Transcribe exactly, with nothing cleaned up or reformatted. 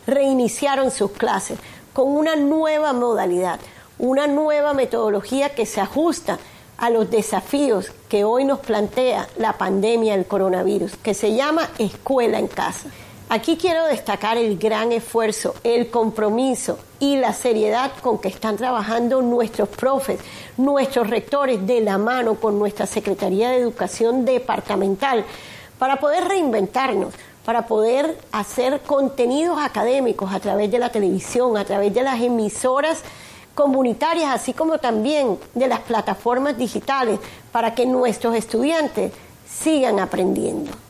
reiniciaron sus clases con una nueva modalidad, una nueva metodología que se ajusta a los desafíos que hoy nos plantea la pandemia del coronavirus, que se llama Escuela en Casa. Aquí quiero destacar el gran esfuerzo, el compromiso y la seriedad con que están trabajando nuestros profes, nuestros rectores de la mano con nuestra Secretaría de Educación departamental para poder reinventarnos, para poder hacer contenidos académicos a través de la televisión, a través de las emisoras comunitarias, así como también de las plataformas digitales, para que nuestros estudiantes sigan aprendiendo.